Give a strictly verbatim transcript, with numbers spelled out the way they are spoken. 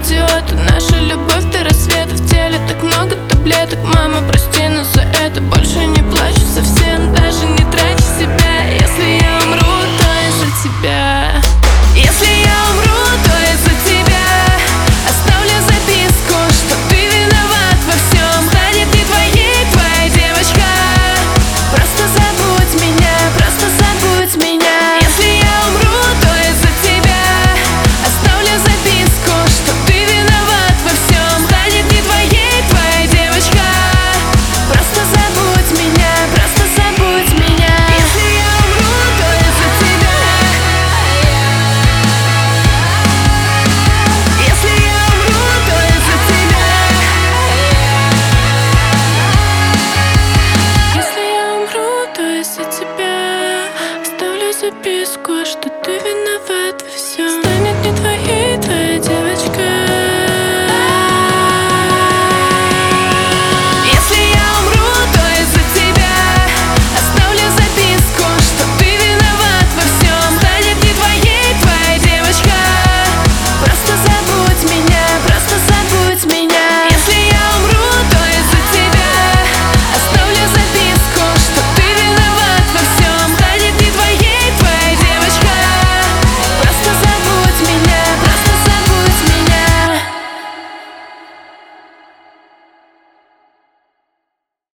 идиоты. Наша любовь до рассвета, в теле так много таблеток. Мама, прости нас за это, больше не плачь совсем. Даже не трать себя, если я умру, то из-за тебя. Если я умру, то из-за тебя. Оставлю записку, что ты виноват во всем. Станет не твоей, твоя девочка. Просто забудь меня, просто забудь меня. Если я умру, то из-за тебя. Оставлю записку, что ты виноват во всем. Станет не твоей, твоя девочка. Просто забудь меня, просто забудь меня. Если я умру, то из-за тебя. Если я умру, то из-за тебя. Если я умру, то из-за тебя. Оставлю записку, что ты виноват